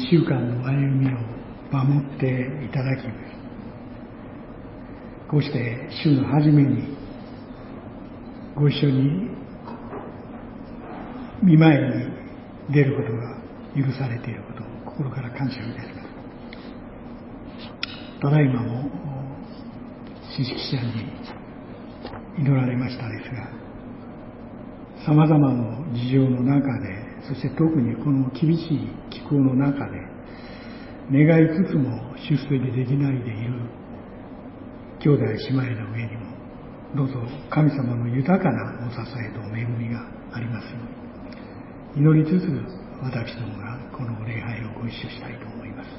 週間の歩みを守っていただき、こうして週の初めにご一緒に御前に出ることが許されていることを心から感謝いたします。ただいまも詩式者に祈られましたですが、様々な事情の中で、そして特にこの厳しい気候の中で願いつつも出席できないでいる兄弟姉妹の上にもどうぞ神様の豊かなお支えと恵みがありますように祈りつつ、私どもがこの礼拝をご一緒したいと思います。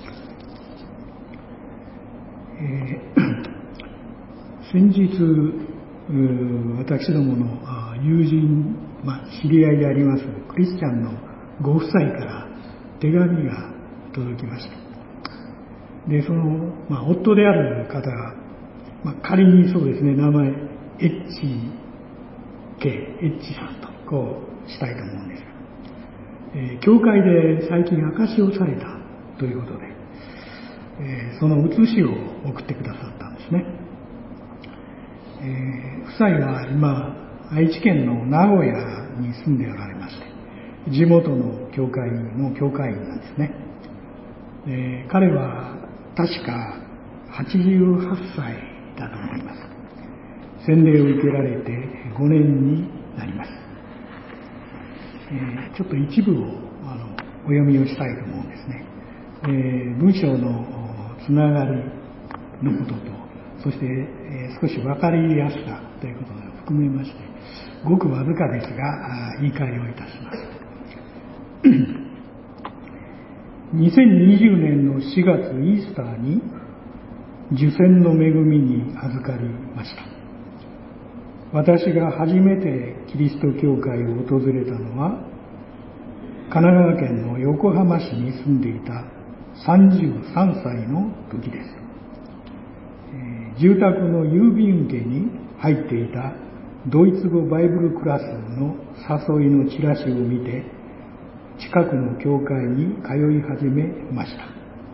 先日私どもの友人、知り合いでありますクリスチャンのご夫妻から手紙が届きました。で、その、夫である方が、仮にそうですね、名前エッチさんとこうしたいと思うんですが、教会で最近証しをされたということで、その写しを送ってくださったんですね。夫妻は今愛知県の名古屋に住んでおられまして、地元の教会の教会員なんですね。彼は確か88歳だと思います。洗礼を受けられて5年になります。ちょっと一部をお読みをしたいと思うんですね。文章のつながりのことと、そして、少し分かりやすさということを含めまして、ごくわずかですが言い換えをいたします。2020年の4月イースターに受洗の恵みに預かりました。私が初めてキリスト教会を訪れたのは神奈川県の横浜市に住んでいた33歳の時です。住宅の郵便受けに入っていたドイツ語バイブルクラスの誘いのチラシを見て、近くの教会に通い始めました。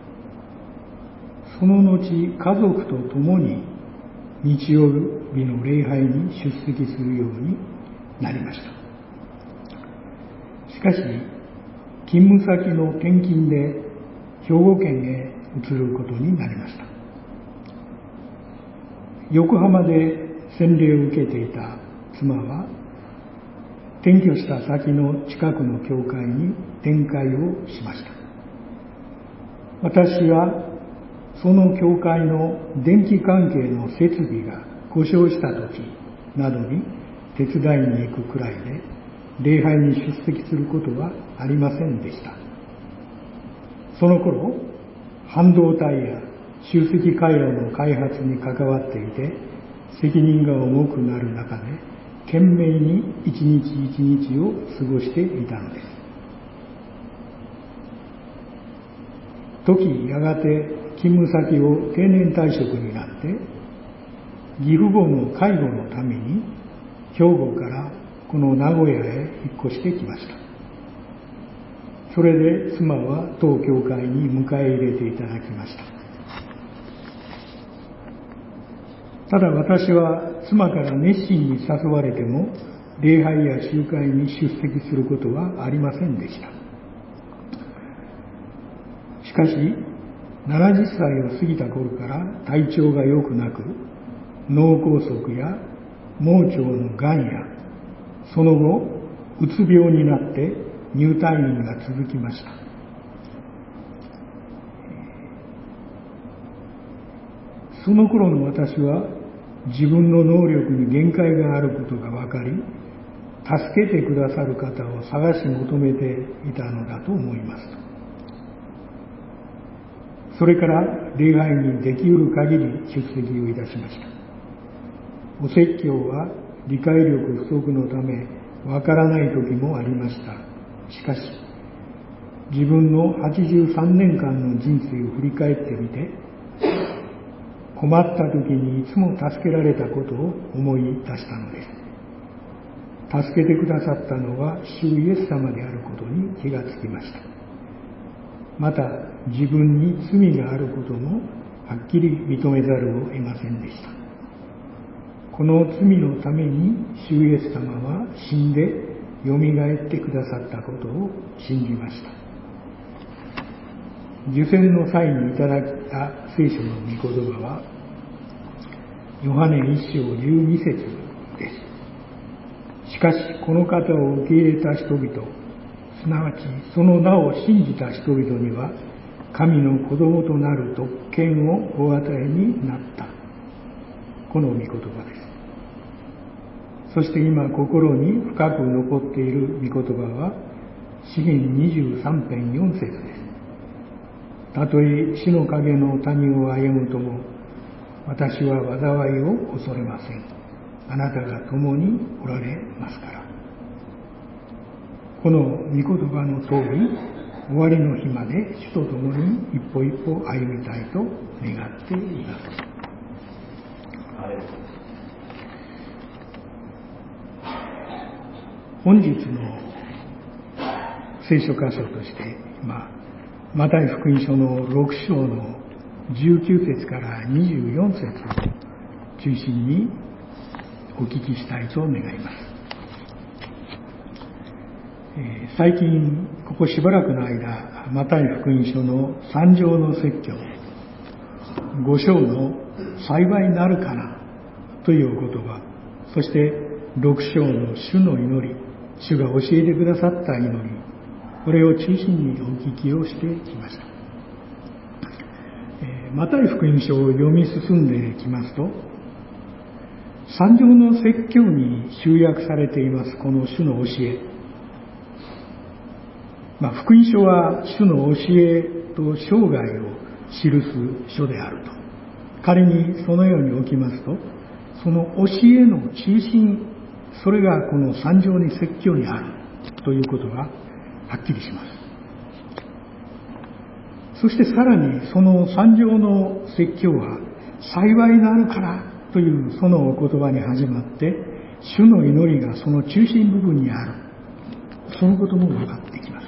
その後、家族と共に日曜日の礼拝に出席するようになりました。しかし、勤務先の転勤で兵庫県へ移ることになりました。横浜で洗礼を受けていた妻は、転居した先の近くの教会に転会をしました。私はその教会の電気関係の設備が故障した時などに手伝いに行くくらいで、礼拝に出席することはありませんでした。その頃、半導体や集積回路の開発に関わっていて、責任が重くなる中で懸命に一日一日を過ごしていたのです。時やがて勤務先を定年退職になって、義父母の介護のために兵庫からこの名古屋へ引っ越してきました。それで妻は当教会に迎え入れていただきました。ただ私は妻から熱心に誘われても礼拝や集会に出席することはありませんでした。しかし70歳を過ぎた頃から体調が良くなく、脳梗塞や盲腸のがんや、その後うつ病になって入退院が続きました。その頃の私は自分の能力に限界があることが分かり、助けてくださる方を探し求めていたのだと思います。それから礼拝にできうる限り出席をいたしました。お説教は理解力不足のためわからない時もありました。しかし自分の83年間の人生を振り返ってみて、困った時にいつも助けられたことを思い出したのです。助けてくださったのは主イエス様であることに気がつきました。 また自分に罪があることもはっきり認めざるを得ませんでした。この罪のために主イエス様は死んでよみがえってくださったことを信じました。受洗の際にいただいた聖書の御言葉はヨハネ1章12節です。しかしこの方を受け入れた人々、すなわちその名を信じた人々には神の子供となる特権をお与えになった。この御言葉です。そして今心に深く残っている御言葉は詩編23編4節です。たとえ死の影の谷を歩むとも私は災いを恐れません。あなたが共におられますから。この御言葉の通り、終わりの日まで主と共に一歩一歩歩みたいと願っています。本日の聖書箇所として、マタイ福音書の6章の19節から24節を中心にお聞きしたいと願います。最近ここしばらくの間、マタイ福音書の3章の説教、5章の幸いなるかなというお言葉、そして6章の主の祈り、主が教えてくださった祈り、これを中心にお聞きをしてきました。マタイ福音書を読み進んできますと、3章の説教に集約されていますこの主の教え、福音書は主の教えと生涯を記す書であると。仮にそのように置きますと、その教えの中心、それがこの3章に説教にあるということがはっきりします。そしてさらにその3章の説教は幸いなるからというそのお言葉に始まって、主の祈りがその中心部分にある、そのことも分かってきます。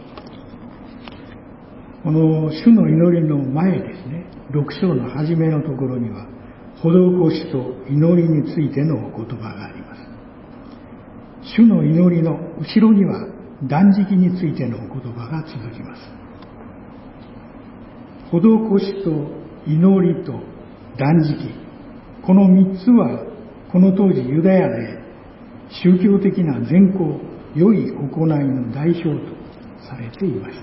この主の祈りの前ですね、6章の初めのところには施しと祈りについてのお言葉があります。主の祈りの後ろには断食についてのお言葉が続きます。施しと祈りと断食、この3つはこの当時ユダヤで宗教的な善行、良い行いの代表とされていました。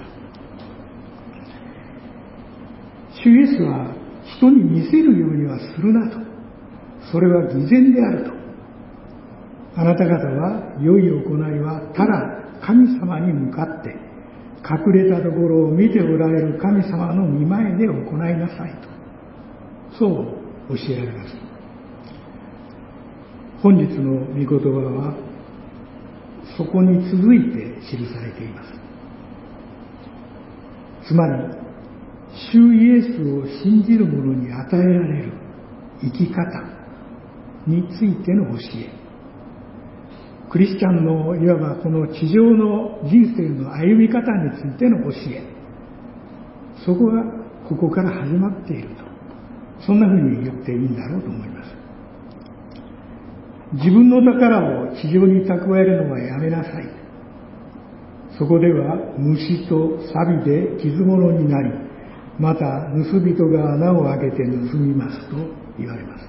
主イエスは人に見せるようにはするなと、それは偽善であると。あなた方は良い行いはただ神様に向かって隠れたところを見ておられる神様の御前で行いなさいと、そう教えられます。本日の御言葉はそこに続いて記されています。つまり主イエスを信じる者に与えられる生き方についての教え、クリスチャンのいわばこの地上の人生の歩み方についての教え、そこがここから始まっていると、そんなふうに言っていいんだろうと思います。自分の宝を地上に蓄えるのはやめなさい。そこでは虫と錆で傷物になり、また盗人が穴を開けて盗みますと言われます。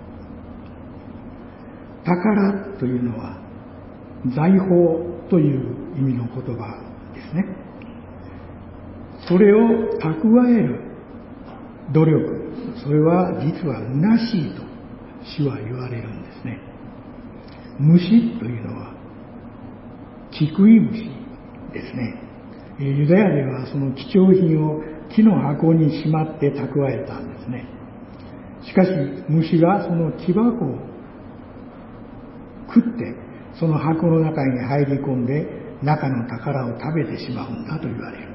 宝というのは財宝という意味の言葉ですね。それを蓄える努力、それは実は虚しいと主は言われるんですね。虫というのは菊井虫ですね。ユダヤではその貴重品を木の箱にしまって蓄えたんですね。しかし虫がその木箱を食ってその箱の中に入り込んで中の宝を食べてしまうんだと言われる。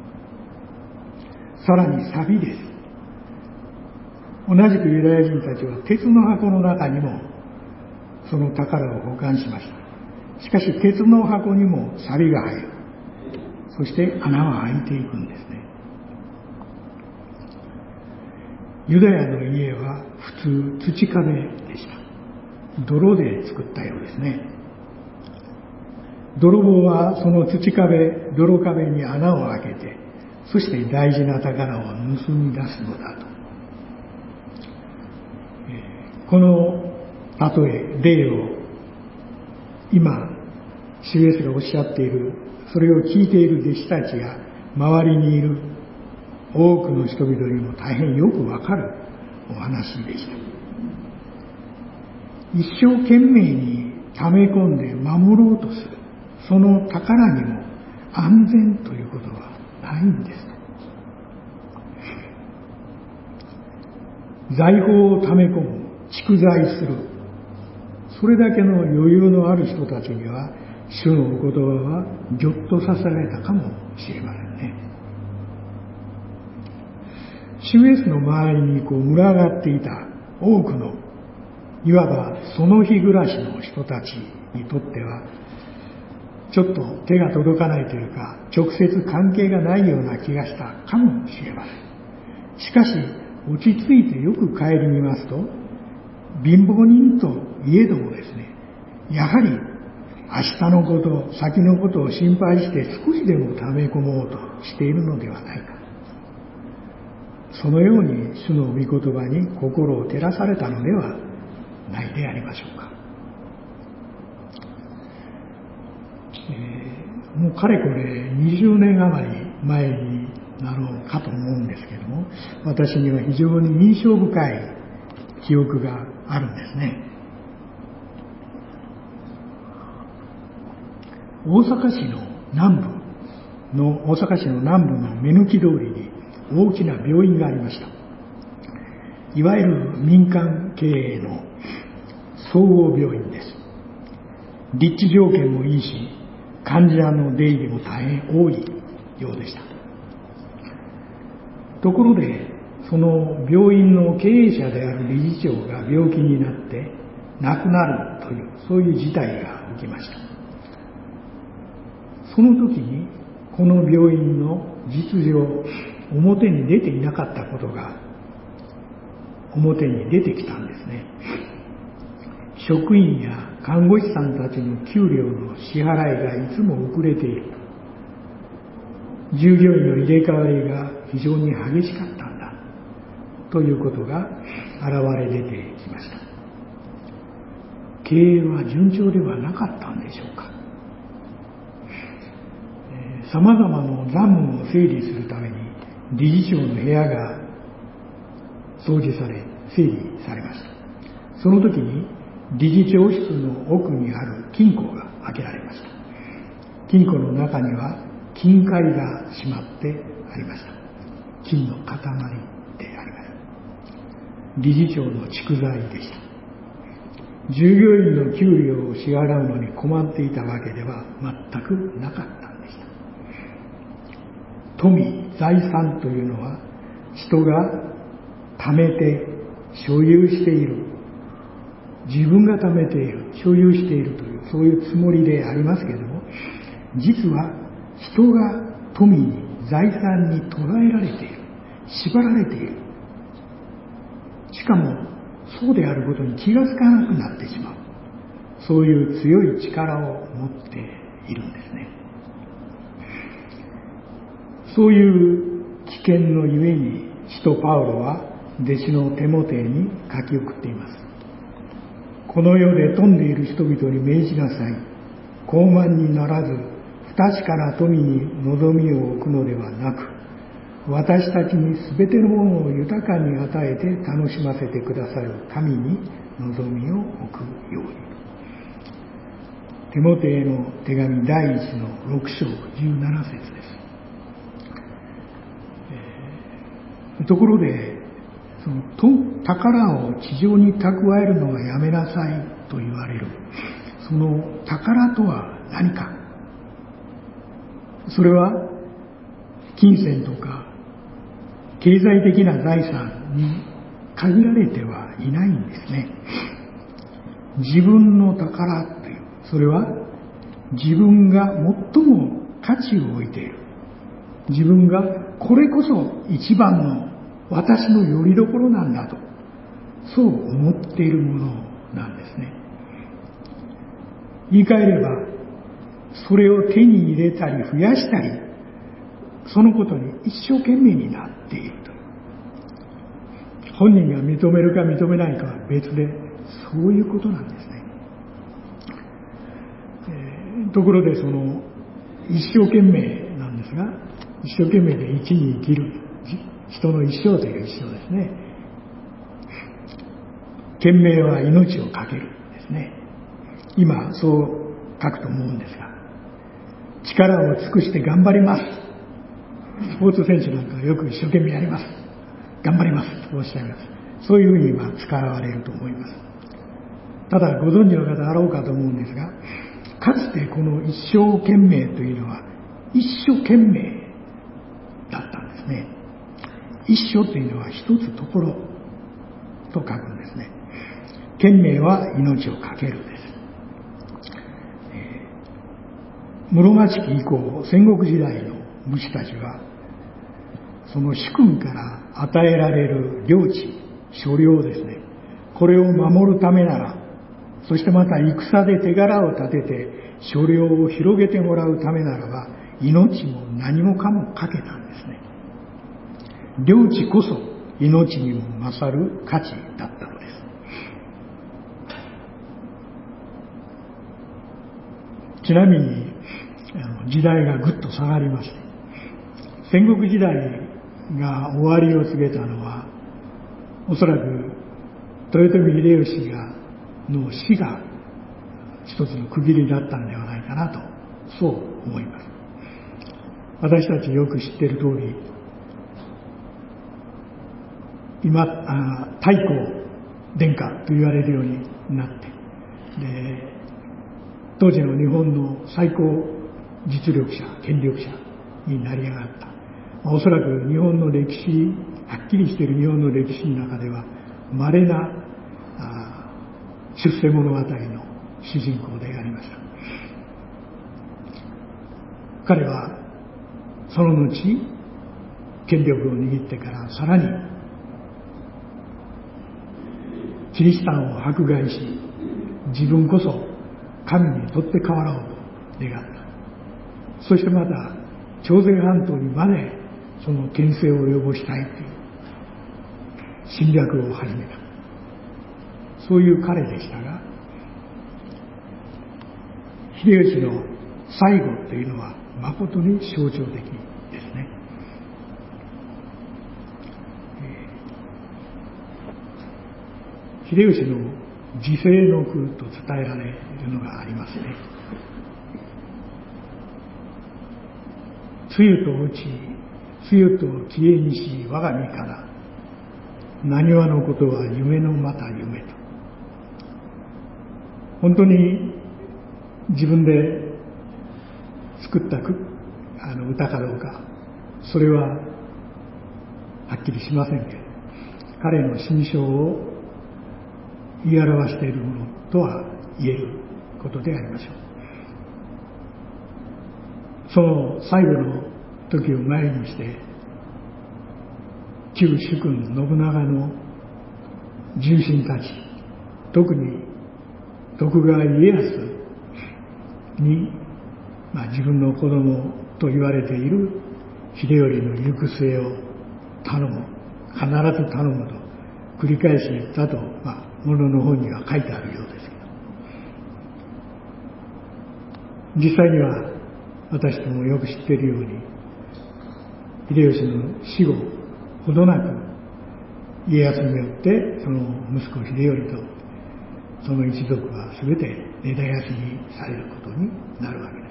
さらに錆です。同じくユダヤ人たちは鉄の箱の中にもその宝を保管しました。しかし鉄の箱にも錆が入る。そして穴は開いていくんですね。 ユダヤの家は普通土壁でした。泥で作ったようですね。泥棒はその泥壁に穴を開けて、そして大事な宝を盗み出すのだと。この例を今主イエスがおっしゃっている、それを聞いている弟子たちが周りにいる多くの人々にも大変よくわかるお話でした。一生懸命に溜め込んで守ろうとする、その宝にも安全ということはないんです。財宝を溜め込む、蓄財する、それだけの余裕のある人たちには主のお言葉はぎょっとさせられたかもしれませんね。主イエスの周りに群がっていた多くのいわばその日暮らしの人たちにとってはちょっと手が届かないというか、直接関係がないような気がしたかもしれません。しかし落ち着いてよく顧みますと、貧乏人といえどもですね、やはり明日のこと、先のことを心配して少しでも溜め込もうとしているのではないか。そのように主の御言葉に心を照らされたのではないでありましょうか。もうかれこれ20年余り前になろうかと思うんですけども、私には非常に印象深い記憶があるんですね。大阪市の南部の目抜き通りに大きな病院がありました。いわゆる民間経営の総合病院です。立地条件もいいし、患者の出入りも大変多いようでした。ところで、その病院の経営者である理事長が病気になって亡くなるという、そういう事態が起きました。その時にこの病院の実情、表に出ていなかったことが表に出てきたんですね。職員や看護師さんたちの給料の支払いがいつも遅れている。従業員の入れ替わりが非常に激しかったんだということが現れ出てきました。経営は順調ではなかったんでしょうか。様々な残務を整理するために理事長の部屋が掃除され整理されました。その時に理事長室の奥にある金庫が開けられました。金庫の中には金塊がしまってありました。金の塊であります。理事長の蓄財でした。従業員の給料を支払うのに困っていたわけでは全くなかったんでした。富、財産というのは人が貯めて所有している、自分が貯めている、所有しているという、そういうつもりでありますけれども、実は人が富に、財産に捉えられている、縛られている。しかもそうであることに気がつかなくなってしまう、そういう強い力を持っているんですね。そういう危険のゆえに使徒パウロは弟子のテモテに書き送っています。この世で富んでいる人々に命じなさい。傲慢にならず不確かな富に望みを置くのではなく、私たちにすべてのものを豊かに与えて楽しませてくださる神に望みを置くように。テモテへの手紙第1の6章17節です。ところで、その宝を地上に蓄えるのがやめなさいと言われる、その宝とは何か。それは金銭とか経済的な財産に限られてはいないんですね。自分の宝という、それは自分が最も価値を置いている、自分がこれこそ一番の私の拠り所なんだと、そう思っているものなんですね。言い換えれば、それを手に入れたり増やしたり、そのことに一生懸命になっているという。本人が認めるか認めないかは別で、そういうことなんですね。ところでその一生懸命なんですが、一生懸命で生きに生きる人の一生という一生ですね。懸命は命を懸けるですね。今そう書くと思うんですが、力を尽くして頑張ります。スポーツ選手なんかはよく一生懸命やります。頑張りますとおっしゃいます。そういうふうに今使われると思います。ただご存知の方あろうかと思うんですが、かつてこの一生懸命というのは一生懸命だったんですね。一生というのは一つところと書くんですね。懸命は命を懸けるです。室町期以降、戦国時代の武士たちはその主君から与えられる領地、所領ですね、これを守るためなら、そしてまた戦で手柄を立てて所領を広げてもらうためならば、命も何もかもかけたんですね。領地こそ命にも勝る価値だったのです。ちなみに時代がぐっと下がりまして、戦国時代が終わりを告げたのは、おそらく豊臣秀吉の死が一つの区切りだったんではないかなと、そう思います。私たちよく知っている通り、今太閤殿下と言われるようになって、で当時の日本の最高実力者、権力者になり上がった、おそらく日本の歴史、はっきりしている日本の歴史の中では稀な出世物語の主人公でありました。彼はその後権力を握ってからさらにキリシタンを迫害し、自分こそ神に取って代わろうと願った。そしてまた朝鮮半島にまでその権勢を及ぼしたいという侵略を始めた。そういう彼でしたが、秀吉の最後というのは誠に象徴的ですね。秀吉の自世の句と伝えられるのがありますね。露と落ち、露と消えにし我が身から、なにわのことは夢のまた夢と。本当に自分で作った歌かどうか、それははっきりしませんけど、彼の心象を言い表しているものとは言えることでありましょう。その最後の時を前にして、旧主君信長の重臣たち、特に徳川家康に、自分の子供と言われている秀頼の行く末を頼む、必ず頼むと繰り返し言ったと、物の本には書いてあるようですけど、実際には私どもよく知っているように、秀吉の死後ほどなく家康によってその息子秀頼とその一族は全て根絶やしにされることになるわけです。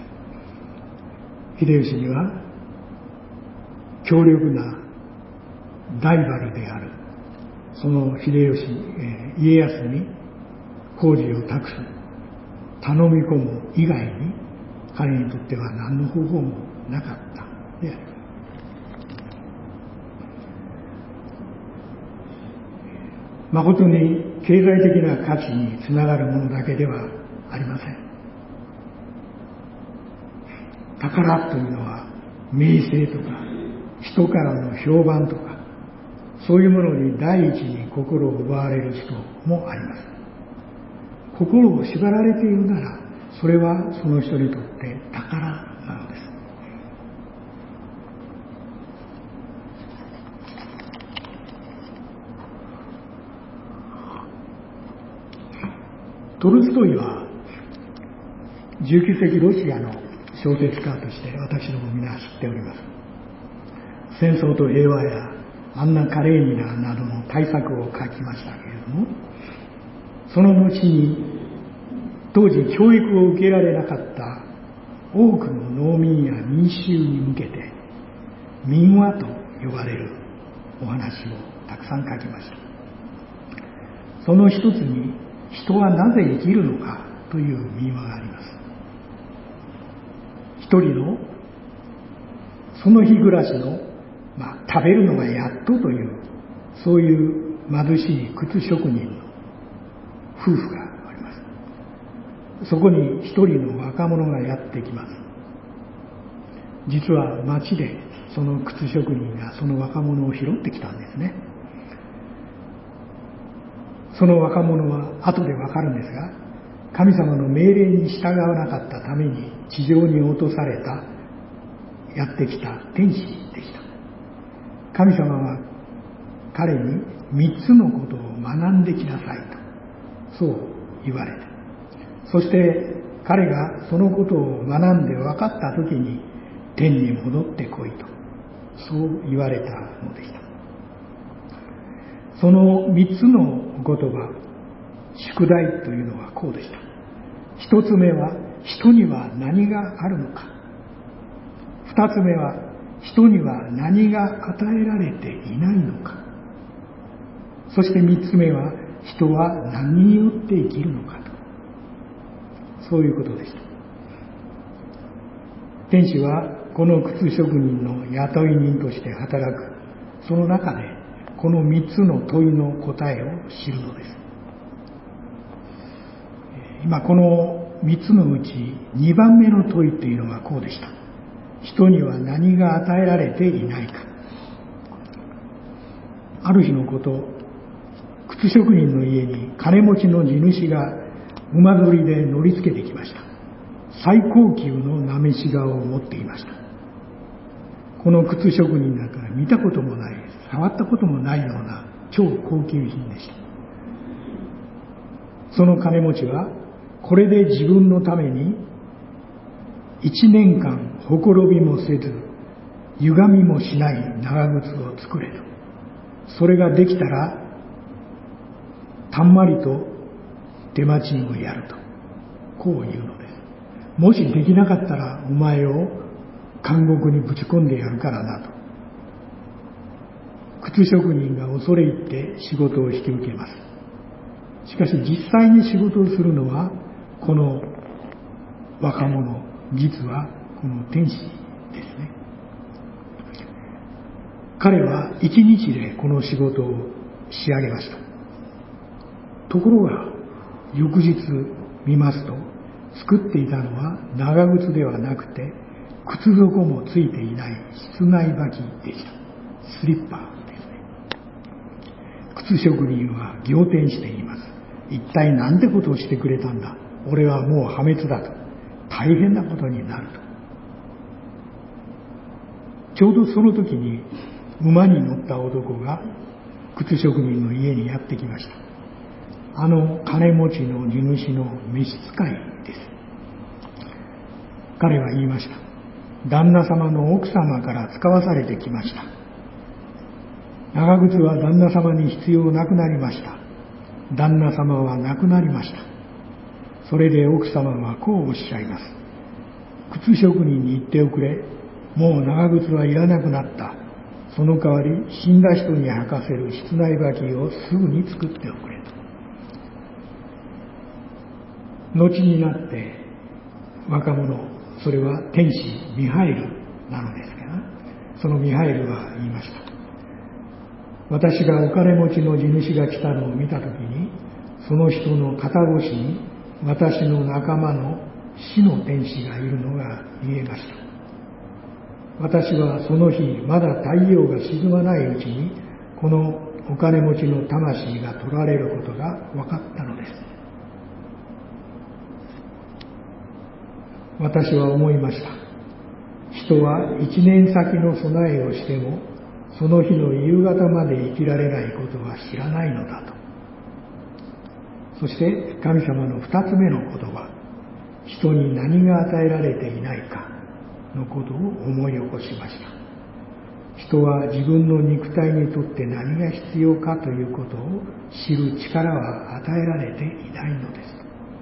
秀吉には強力なライバルであるその家康に工事を託す、頼み込む以外に彼にとっては何の方法もなかったであります。誠に経済的な価値につながるものだけではありません。宝というのは名声とか人からの評判とか、 そういうものに第一に心を奪われる人もあります。心を縛られているなら、それはその人にとって宝なのです。トルストイは19世紀ロシアの小説家として私ども皆知っております。戦争と平和やアンナ・カレーニナなどの大作を書きましたけれども、その後に当時教育を受けられなかった多くの農民や民衆に向けて民話と呼ばれるお話をたくさん書きました。その一つに、人はなぜ生きるのかという民話があります。一人のその日暮らしの、食べるのがやっとという、そういう貧しい靴職人の夫婦があります。そこに一人の若者がやってきます。実は町でその靴職人がその若者を拾ってきたんですね。その若者は後でわかるんですが、神様の命令に従わなかったために地上に落とされた、やってきた天使でした。神様は彼に3つのことを学んできなさいと、そう言われて、そして彼がそのことを学んで分かった時に天に戻ってこいと、そう言われたのでした。その3つの言葉、宿題というのはこうでした。1つ目は、人には何があるのか。2つ目は、人には何が与えられていないのか。そして3つ目は、人は何によって生きるのかと。そういうことでした。天使はこの靴職人の雇い人として働く、その中でこの3つの問いの答えを知るのです。今この3つのうち2番目の問いというのがこうでした。人には何が与えられていないか。ある日のこと、靴職人の家に金持ちの地主が馬乗りで乗りつけてきました。最高級のなめし顔を持っていました。この靴職人なんか見たこともない、触ったこともないような超高級品でした。その金持ちはこれで自分のために1年間ほころびもせず歪みもしない長靴を作れと。それができたらたんまりと出待ちをやると、こう言うのです。もしできなかったらお前を監獄にぶち込んでやるからなと。靴職人が恐れ入って仕事を引き受けます。しかし実際に仕事をするのはこの若者、実はこの天使ですね。彼は1日でこの仕事を仕上げました。ところが翌日見ますと、作っていたのは長靴ではなくて靴底もついていない室内履きでした。スリッパですね。靴職人は仰天して言います。一体なんてことをしてくれたんだ。俺はもう破滅だと。大変なことになると。ちょうどその時に馬に乗った男が靴職人の家にやってきました。あの金持ちの地主の召使いです。彼は言いました。旦那様の奥様から使わされてきました。長靴は旦那様に必要なくなりました。旦那様は亡くなりました。それで奥様はこうおっしゃいます。靴職人に言っておくれ。もう長靴はいらなくなった。その代わり死んだ人に履かせる室内履きをすぐに作っておくれと。後になって若者、それは天使ミハイルなのですが、そのミハイルは言いました。私がお金持ちの地主が来たのを見たときに、その人の肩越しに私の仲間の死の天使がいるのが見えました。私はその日まだ太陽が沈まないうちにここのお金持ちの魂が取られることが分かったのです。私は思いました。人は一年先の備えをしても、その日の夕方まで生きられないことは知らないのだと。そして神様の二つ目の言葉、人に何が与えられていないかのことを思い起こしました。人は自分の肉体にとって何が必要かということを知る力は与えられていないのです。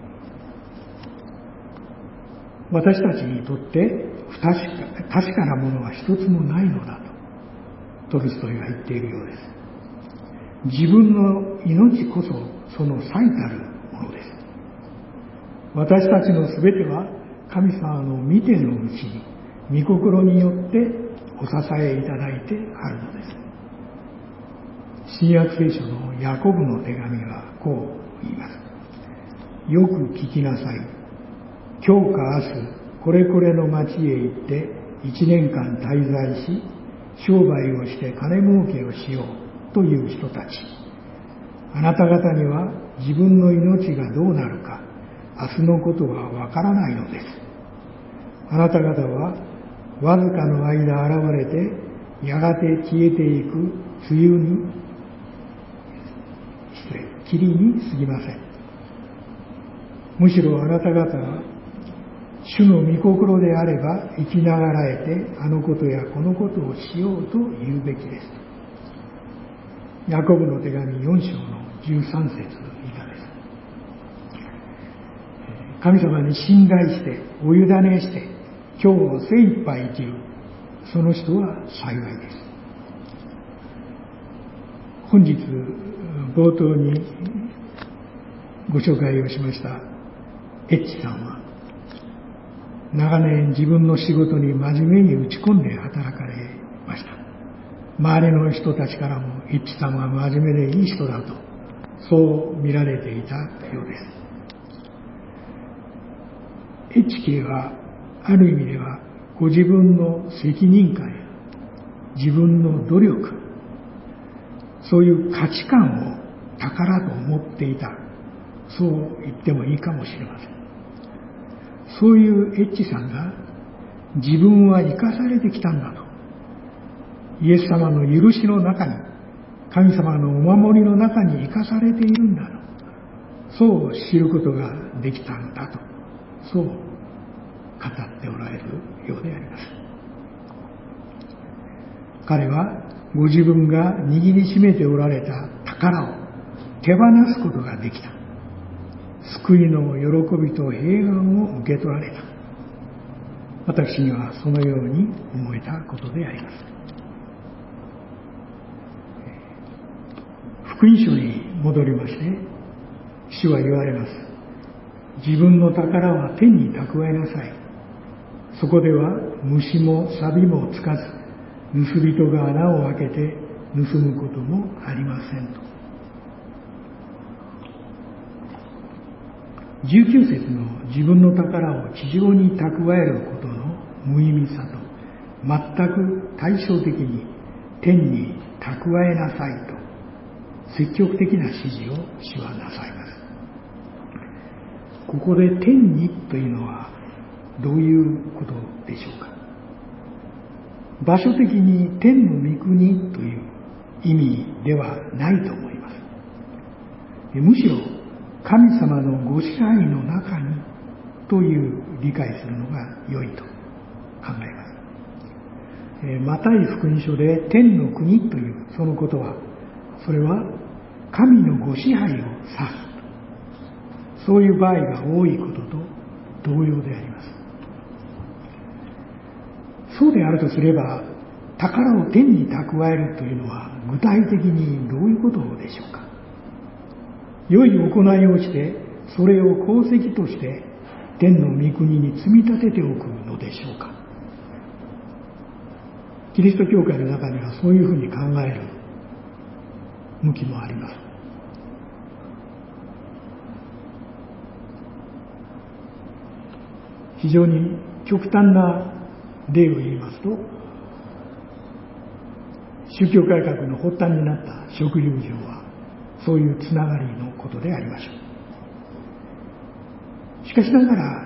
私たちにとって確かなものは一つもないのだとトルストイは言っているようです。自分の命こそその最たるものです。私たちのすべては神様の見てのうちに御心によってお支えいただいてあるのです。新約聖書のヤコブの手紙はこう言います。よく聞きなさい。今日か明日これこれの町へ行って1年間滞在し商売をして金儲けをしようという人たち。あなた方には自分の命がどうなるか明日のことはわからないのです。あなた方はわずかの間現れてやがて消えていく霧に過ぎません。むしろあなた方は主の御心であれば生きながらえてあのことやこのことをしようと言うべきです。ヤコブの手紙4章の13節以下です。神様に信頼してお委ねして今日を精一杯生きるその人は幸いです。本日冒頭にご紹介をしましたエッチさんは長年自分の仕事に真面目に打ち込んで働かれました。周りの人たちからもエッチさんは真面目でいい人だとそう見られていたようです。エッチ系はある意味ではご自分の責任感や自分の努力そういう価値観を宝と思っていたそう言ってもいいかもしれません。そういうエッチさんが自分は生かされてきたんだとイエス様の許しの中に神様のお守りの中に生かされているんだとそう知ることができたんだとそう語っておられるようであります。彼はご自分が握りしめておられた宝を手放すことができた。救いの喜びと平安を受け取られた。私にはそのように思えたことであります。福音書に戻りまして主は言われます。自分の宝は天に蓄えなさい。そこでは虫も錆もつかず盗人が穴を開けて盗むこともありませんと。19節の自分の宝を地上に蓄えることの無意味さと全く対照的に天に蓄えなさいと積極的な指示を主はなさいます。ここで天にというのはどういうことでしょうか。場所的に天の御国という意味ではないと思います。むしろ神様のご支配の中にという理解するのが良いと考えます。マタイ福音書で天の国というそのことはそれは神のご支配を指すそういう場合が多いことと同様であります。そうであるとすれば宝を天に蓄えるというのは具体的にどういうことでしょうか。良い行いをしてそれを功績として天の御国に積み立てておくのでしょうか。キリスト教会の中にはそういうふうに考える向きもあります。非常に極端な例を言いますと、 宗教改革の発端になった食事上はそういうつながりのことでありましょう。しかしながら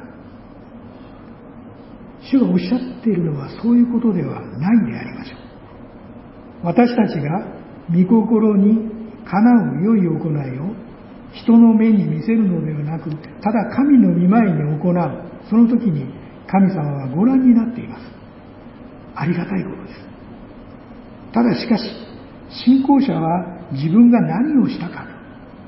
主がおっしゃっているのはそういうことではないでありましょう。私たちが御心にかなう良い行いを人の目に見せるのではなく、ただ神の御前に行う、その時に神様はご覧になっています。ありがたいことです。ただしかし、信仰者は自分が何をしたか、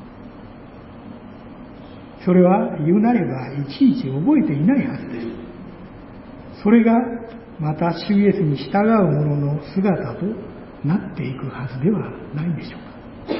それは言うなればいちいち覚えていないはずです。それがまた主イエスに従う者の姿となっていくはずではないでしょうか。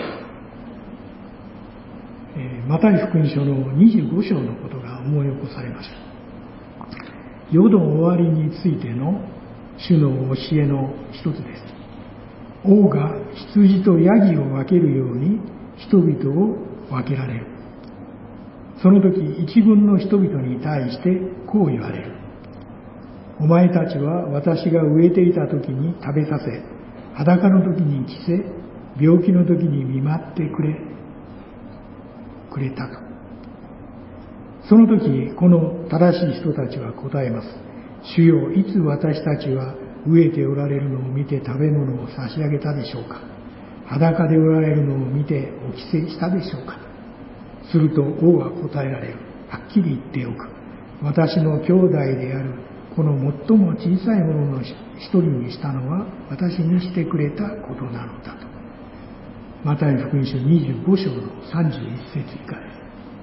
マタイ福音書の25章のことが思い起こされました。世の終わりについての主の教えの一つです。王が羊とヤギを分けるように人々を分けられる。その時一軍の人々に対してこう言われる。お前たちは私が植えていた時に食べさせ、裸の時に着せ、病気の時に見舞ってくれたと。その時この正しい人たちは答えます。主よ、いつ私たちは飢えておられるのを見て食べ物を差し上げたでしょうか。裸でおられるのを見てお着せしたでしょうか。すると王は答えられる。はっきり言っておく。私の兄弟であるこの最も小さいものの一人にしたのは私にしてくれたことなのだと。マタイ福音書25章の31節以下です。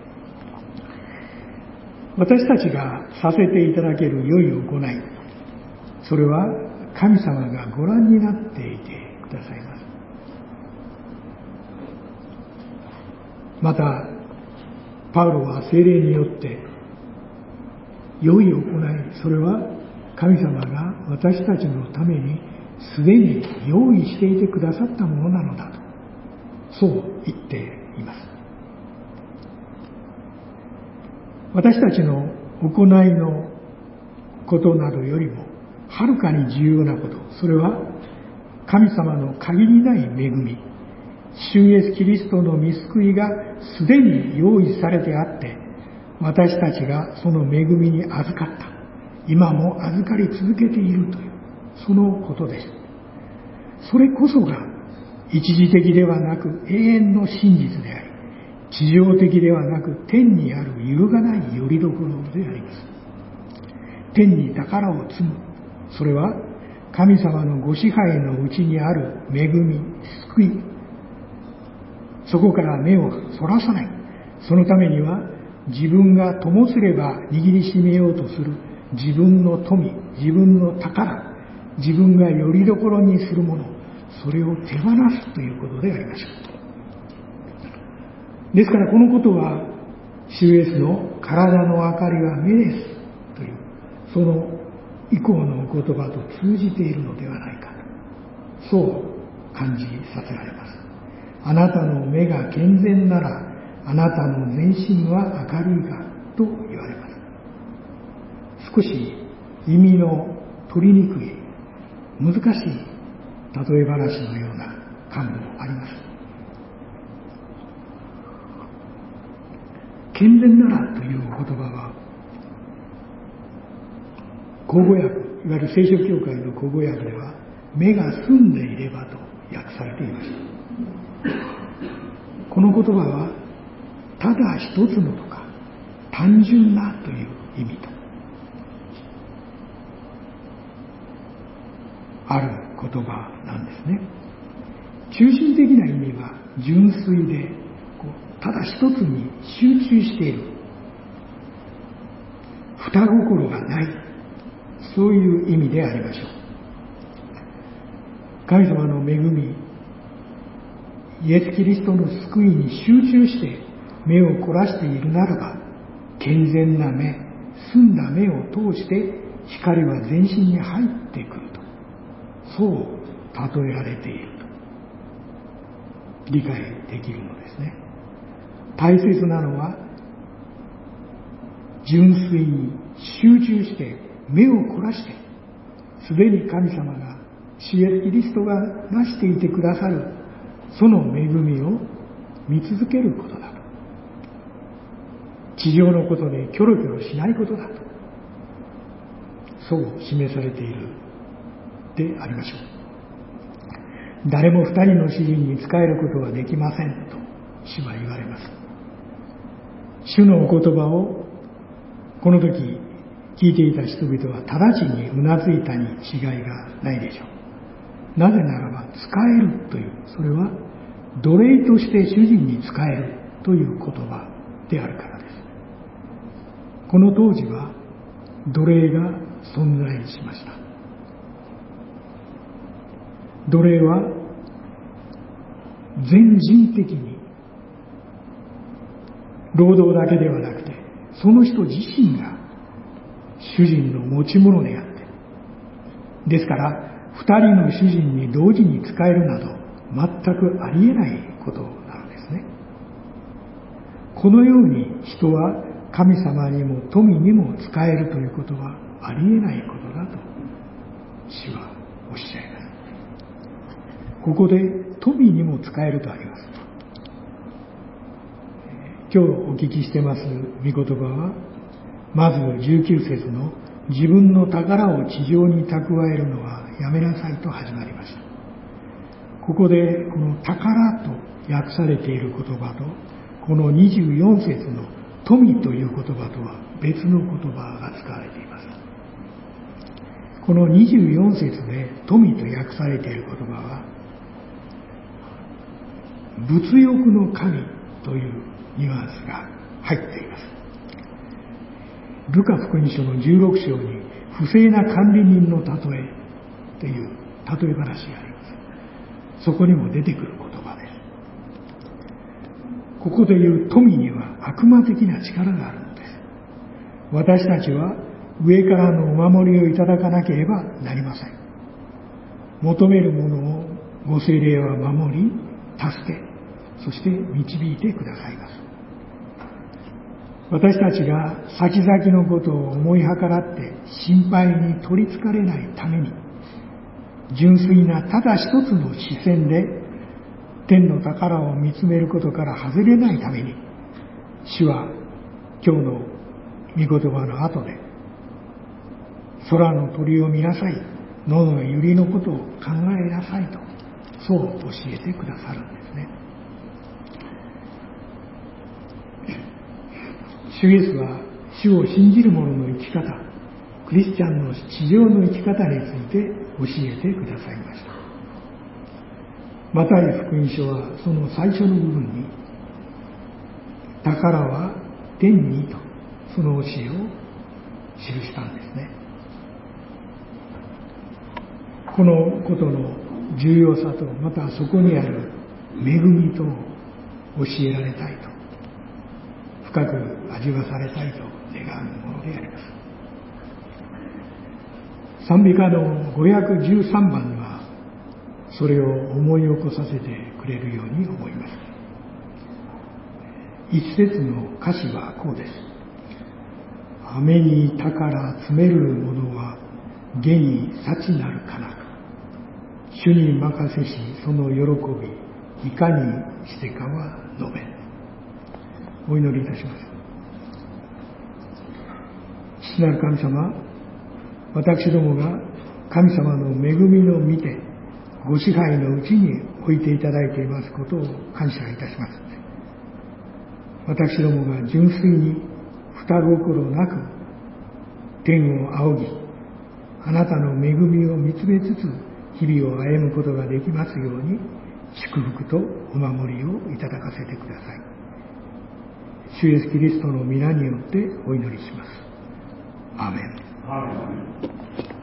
私たちがさせていただける良い行い、それは神様がご覧になっていてくださいます。またパウロは聖霊によって良い行い、それは神様が私たちのためにすでに用意していてくださったものなのだと、そう言っています。私たちの行いのことなどよりもはるかに重要なこと、それは神様の限りない恵み、主イエスキリストの御救いがすでに用意されてあって、私たちがその恵みに預かった、今も預かり続けているという、そのことです。それこそが一時的ではなく永遠の真実であり、地上的ではなく天にある揺るがない拠り所であります。天に宝を積む、それは神様のご支配のうちにある恵み、救い、そこから目をそらさない。そのためには自分がともすれば握りしめようとする自分の富、自分の宝、自分が拠り所にするもの、それを手放すということでありましょう。ですからこのことは主イエスの体の明かりは目ですという、その以降のお言葉と通じているのではないかと、そう感じさせられます。あなたの目が健全ならあなたの全身は明るいがと言われます。少し意味の取りにくい難しい例え話のような感もあります。健全ならという言葉は口語訳、いわゆる聖書教会の口語訳では目が澄んでいればと訳されていました。この言葉はただ一つのとか単純なという意味とある言葉なんですね。中心的な意味は純粋でただ一つに集中している、二心がない、そういう意味でありましょう。神様の恵み、イエス・キリストの救いに集中して目を凝らしているならば、健全な目、澄んだ目を通して光は全身に入ってくると、そう例えられていると理解できるのですね。大切なのは純粋に集中して目を凝らして、すでに神様が主イエスキリストがなしていてくださるその恵みを見続けることだと。地上のことでキョロキョロしないことだと。そう示されているでありましょう。誰も二人の主人に仕えることはできませんと主は言われます。主のお言葉をこの時聞いていた人々は直ちにうなずいたに違いがないでしょう。なぜならば仕えるという、それは奴隷として主人に仕えるという言葉であるからです。この当時は奴隷が存在しました。奴隷は全人的に労働だけではなくて、その人自身が主人の持ち物であって、ですから二人の主人に同時に仕えるなど全くありえないことなのですね。このように人は神様にも富にも仕えるということはありえないことだと主はおっしゃいます。ここで富にも仕えるとあります。今日お聞きしてます御言葉は、まず19節の自分の宝を地上に蓄えるのはやめなさいと始まりました。ここでこの宝と訳されている言葉と、この24節の富という言葉とは別の言葉が使われています。この24節で富と訳されている言葉は、物欲の神というニュアンスが入っています。ルカ福音書の16章に不正な管理人の例えという例え話があります。そこにも出てくる言葉です。ここでいう富には悪魔的な力があるのです。私たちは上からのお守りをいただかなければなりません。求めるものをご聖霊は守り、助け、そして導いてくださいます。私たちが先々のことを思い計らって心配に取りつかれないために、純粋なただ一つの視線で天の宝を見つめることから外れないために、主は今日の御言葉の後で、空の鳥を見なさい、野の百合のことを考えなさいと、そう教えてくださるんですね。主イエスは主を信じる者の生き方、クリスチャンの地上の生き方について教えてくださいました。マタイ福音書はその最初の部分に、宝は天にとその教えを記したんですね。このことの重要さと、またそこにある恵みと教えられたいと、深く味わされたいと願うものであります。賛美歌の513番はそれを思い起こさせてくれるように思います。一節の歌詞はこうです。雨に宝詰める者は下に幸なるかなく、主に任せしその喜びいかにしてかは述べん。お祈りいたします。父なる神様、私どもが神様の恵みの見てご支配のうちに置いていただいていますことを感謝いたします。私どもが純粋に二心なく天を仰ぎ、あなたの恵みを見つめつつ日々を歩むことができますように、祝福とお守りをいただかせてください。主イエスキリストの皆によってお祈りします。アーメン。